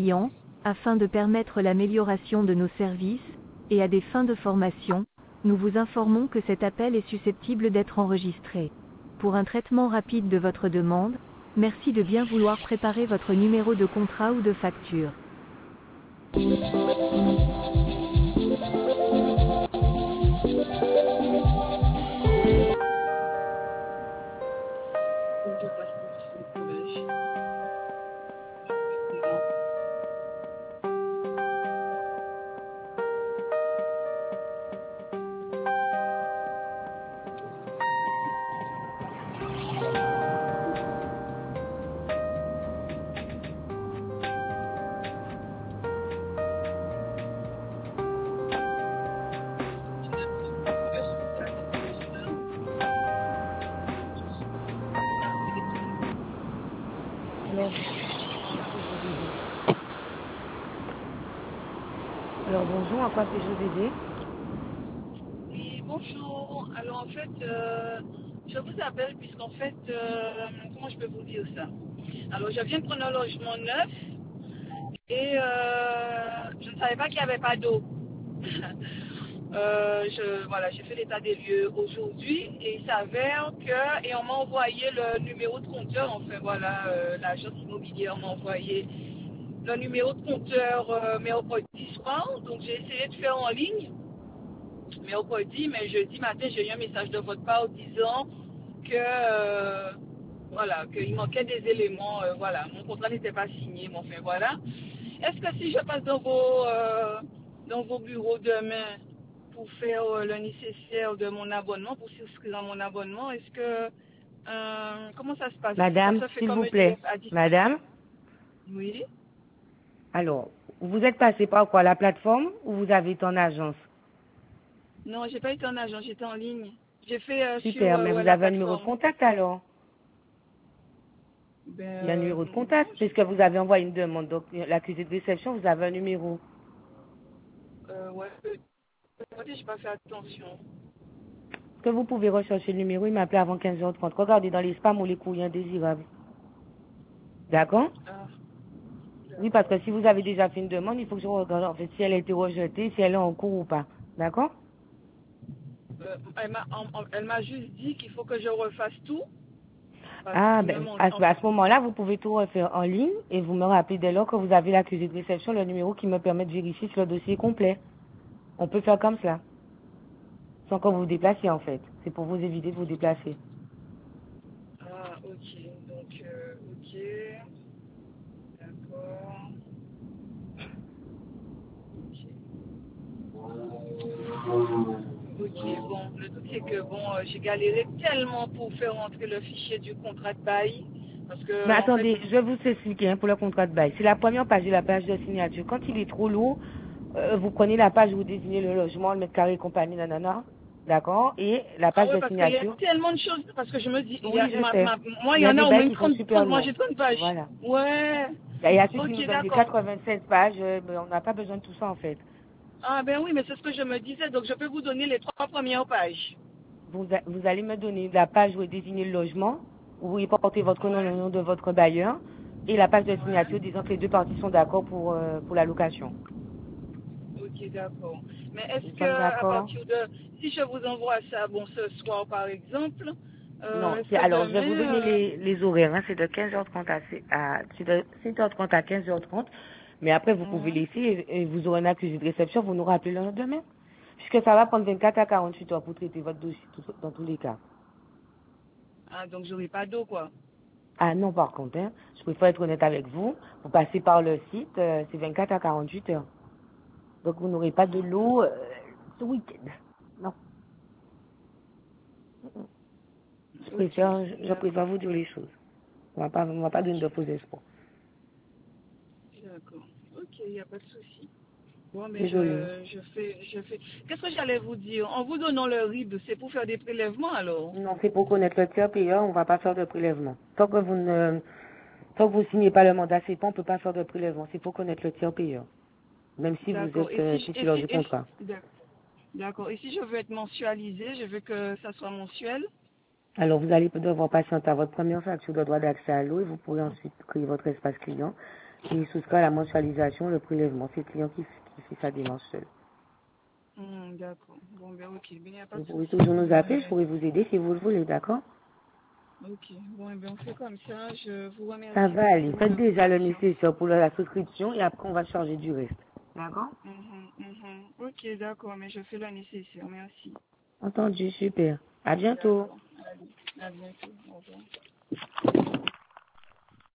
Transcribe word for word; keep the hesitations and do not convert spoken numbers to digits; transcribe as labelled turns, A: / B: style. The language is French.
A: clients, afin de permettre l'amélioration de nos services, et à des fins de formation, nous vous informons que cet appel est susceptible d'être enregistré. Pour un traitement rapide de votre demande, merci de bien vouloir préparer votre numéro de contrat ou de facture.
B: Alors, alors bonjour, à quoi puis-je vous aider?
C: Oui, bonjour. Alors en fait, euh, je vous appelle puisqu'en fait, euh, comment je peux vous dire ça? Alors je viens de prendre un logement neuf et euh, je ne savais pas qu'il n'y avait pas d'eau. Euh, je, voilà, j'ai fait l'état des lieux aujourd'hui et il s'avère que, et on m'a envoyé le numéro de compteur, enfin voilà, euh, l'agence immobilière m'a envoyé le numéro de compteur euh, mercredi soir, donc j'ai essayé de faire en ligne, mercredi, mais jeudi matin j'ai eu un message de votre part disant que, euh, voilà, qu'il manquait des éléments, euh, voilà, mon contrat n'était pas signé, mais enfin voilà. Est-ce que si je passe dans vos, euh, dans vos bureaux demain, pour faire euh, le nécessaire de mon abonnement, pour souscrire à mon abonnement, est-ce que, euh, comment ça se passe? Ça
B: Madame,
C: se fait
B: s'il
C: comme
B: vous
C: un
B: plaît.
C: direct à distance?
B: Madame,
C: Oui.
B: alors, vous êtes passé par quoi? La plateforme ou vous avez été en agence?
C: Non, j'ai pas été en agent, j'étais en ligne. J'ai fait euh, sur
B: Super,
C: euh,
B: mais
C: ouais,
B: vous
C: la
B: avez un numéro de
C: plateforme.
B: contact alors?
C: Ben,
B: Il y a un
C: euh,
B: numéro de
C: non,
B: contact, puisque vous avez envoyé une demande. Donc, l'accusé de réception, vous avez un numéro.
C: euh, ouais, peut-être j'ai pas fait attention.
B: Que vous pouvez rechercher le numéro, il m'a appelé avant quinze heures trente. Regardez dans les spams ou les courriers indésirables. D'accord?
C: Ah,
B: Oui, parce que
C: d'accord.
B: si vous avez déjà fait une demande, il faut que je regarde en fait si elle a été rejetée, si elle est en cours ou pas. D'accord?
C: Euh, elle m'a en- en- elle m'a juste dit qu'il faut que je refasse tout parce
B: Ah,
C: qu'il me
B: ben,
C: manque.
B: à, ce à
C: Enfin,
B: ce moment-là, vous pouvez tout refaire en ligne et vous me rappelez dès lors que vous avez l'accusé de réception, le numéro qui me permet de vérifier si le dossier est complet. On peut faire comme cela, sans que vous vous déplaciez en fait. C'est pour vous éviter de vous déplacer.
C: ah, ok. Donc, euh, ok. D'accord. Ok, bon. Le truc, c'est que bon, euh, j'ai galéré tellement pour faire rentrer le fichier du contrat de bail parce
B: Mais
C: que, en fait,
B: attendez, je vais vous expliquer hein, pour le contrat de bail. C'est la première page et la page de signature. Quand il est trop lourd, euh, vous prenez la page où vous désignez le logement, le mètre carré et compagnie, nanana. D'accord? Et la
C: ah
B: page
C: ouais,
B: de
C: parce qu'il y a
B: signature.
C: tellement de choses, parce que je me dis, il y a,
B: Oui, je
C: ma,
B: sais.
C: ma- moi, il
B: Il y
C: y
B: a
C: en
B: des
C: a au
B: bails
C: moins
B: qui sont
C: trente,
B: super
C: 30, moi
B: lourds.
C: j'ai trente pages.
B: Voilà.
C: Ouais.
B: Il y a ceux qui nous
C: Ok,
B: donnent des
C: d'accord.
B: quatre-vingt-seize pages, euh, mais on n'a pas besoin de tout ça en fait.
C: Ah ben oui, mais c'est ce que je me disais, donc je peux vous donner les trois premières pages.
B: Vous, a- vous allez me donner la page où est désigné le logement, où vous y portez votre nom,
C: Ouais.
B: le nom de votre bailleur, et la page de signature
C: Ouais.
B: disant que les deux parties sont d'accord pour, euh, pour la location.
C: Ok, d'accord. Mais
B: Nous
C: est-ce que
B: sommes
C: à
B: d'accord?
C: partir de, si je vous envoie ça, bon, ce soir par exemple, euh,
B: Non,
C: est-ce
B: c'est,
C: que
B: alors je vais vous
C: demain,
B: donner
C: euh,
B: les, les horaires. Hein, c'est de quinze heures trente à, six- à c'est de sept heures trente à quinze heures trente. Mais après, vous pouvez
C: mhm.
B: laisser et, et vous aurez un accusé de réception, vous nous rappelez le lendemain. Puisque ça va prendre vingt-quatre à quarante-huit heures pour traiter votre dossier tout- dans tous les cas.
C: Ah, donc j'aurai pas d'eau quoi.
B: Ah non, par contre, hein, je préfère être honnête avec vous. Vous passez par le site, euh, c'est vingt-quatre à quarante-huit heures. Donc vous n'aurez pas de l'eau euh, ce week-end. Non. Je
C: Ok,
B: préfère, je préfère
C: d'accord,
B: vous dire les choses. On va pas, on va pas donner de
C: ok,
B: faux espoirs.
C: d'accord. Ok, il n'y a pas de souci. Bon, mais
B: Désolée.
C: je, je fais, je fais. Qu'est-ce que j'allais vous dire? En vous donnant le R I B, c'est pour faire des prélèvements alors?
B: Non, c'est pour connaître le tiers payeur, on ne va pas faire de prélèvement. Tant que vous ne, tant que vous signez pas le mandat C E P A, on ne peut pas faire de prélèvement. C'est pour connaître le tiers payeur. Même si vous
C: D'accord.
B: êtes
C: Et
B: euh,
C: si, je- et
B: titulaire
C: si,
B: du
C: et si-
B: contrat.
C: d'ac- d'accord. Et si je veux être mensualisé, je veux que ça soit mensuel?
B: Alors, vous allez devoir patienter à votre première facture de droit d'accès à l'eau et vous pourrez ensuite créer votre espace client Et souscrit à la mensualisation, le prélèvement, c'est le client qui, qui fait sa démarche seul.
C: Hmm, d'accord. Bon, ben ok. Ben, y a pas
B: Vous
C: de
B: pouvez
C: souci.
B: toujours nous appeler, je
C: Euh,
B: pourrais vous aider si vous le voulez, d'accord?
C: ok. Bon, ben on fait comme ça. Je vous
B: Ça
C: remercie
B: va aller.
C: beaucoup
B: Faites
C: de votre
B: déjà le
C: attention.
B: nécessaire pour la souscription et après on va charger du reste. D'accord?
C: Mhm, mhm. Ok, d'accord, mais je fais le nécessaire. Merci.
B: Entendu, super. À bientôt.
C: D'accord. Allez, à bientôt. Au revoir.